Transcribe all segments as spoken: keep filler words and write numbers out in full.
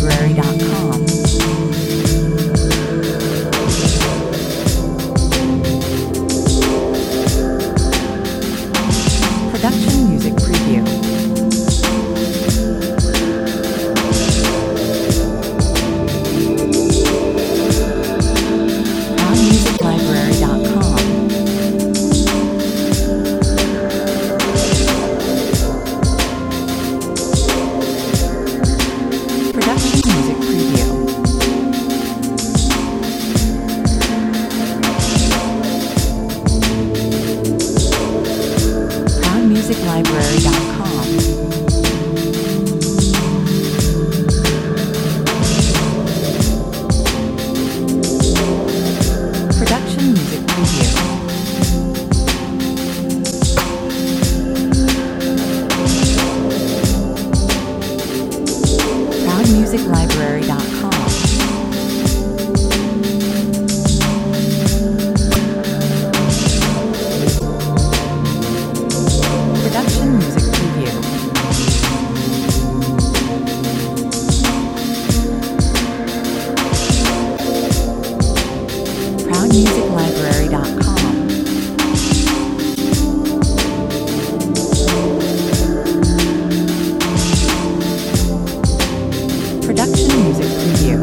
library dot com. Production music preview. Sound music library dot com. Production music preview. sound music library dot com. Production music preview. sound music library dot com. Production music preview. sound music library dot com. Production music preview.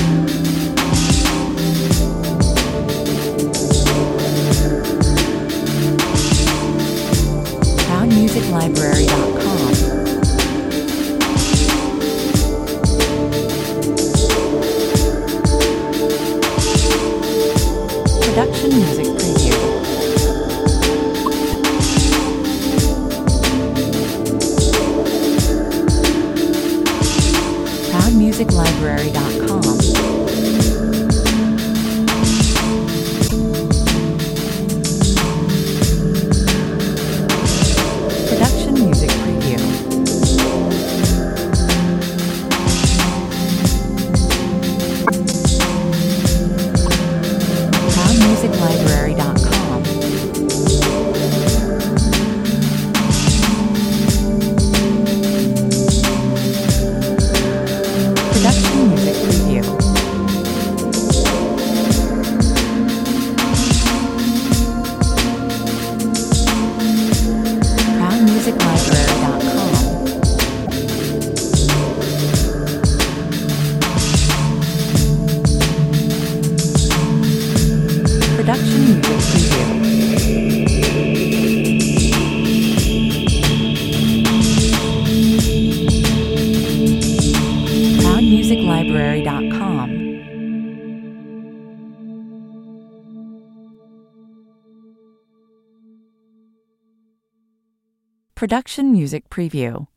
sound music library dot com. Production music preview. sound music library dot com. Production music preview. sound music library dot com. Production music preview. sound music library dot com. Production music preview. sound music library dot com. Production music preview.